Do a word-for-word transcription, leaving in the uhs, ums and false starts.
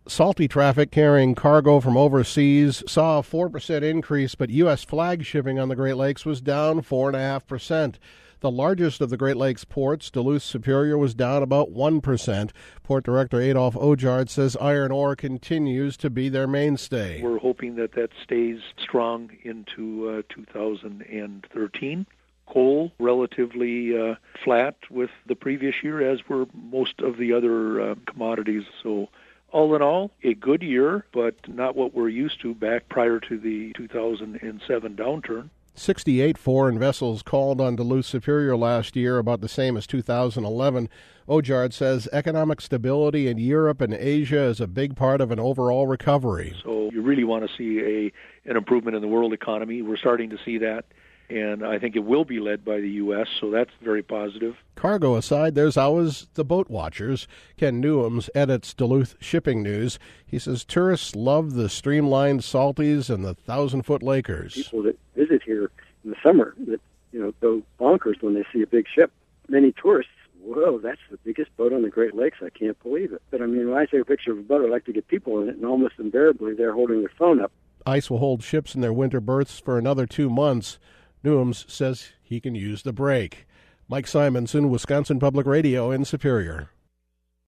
Salty traffic carrying cargo from overseas saw a four percent increase, but U S flag shipping on the Great Lakes was down four point five percent. The largest of the Great Lakes ports, Duluth Superior, was down about one percent. Port Director Adolph Ojard says iron ore continues to be their mainstay. We're hoping that that stays strong into uh, two thousand thirteen. Coal, relatively uh, flat with the previous year, as were most of the other uh, commodities. So all in all, a good year, but not what we're used to back prior to the two thousand seven downturn. sixty-eight foreign vessels called on Duluth Superior last year, about the same as two thousand eleven. Ojard says economic stability in Europe and Asia is a big part of an overall recovery. So you really want to see a an improvement in the world economy. We're starting to see that, and I think it will be led by the U S, so that's very positive. Cargo aside, there's always the boat watchers. Ken Newhams edits Duluth Shipping News. He says tourists love the streamlined Salties and the thousand-foot Lakers. People that visit here in the summer that, you know, go bonkers when they see a big ship. Many tourists, whoa, that's the biggest boat on the Great Lakes. I can't believe it. But, I mean, when I take a picture of a boat, I like to get people in it, and almost invariably they're holding their phone up. Ice will hold ships in their winter berths for another two months. Newhams says he can use the break. Mike Simonson, Wisconsin Public Radio in Superior.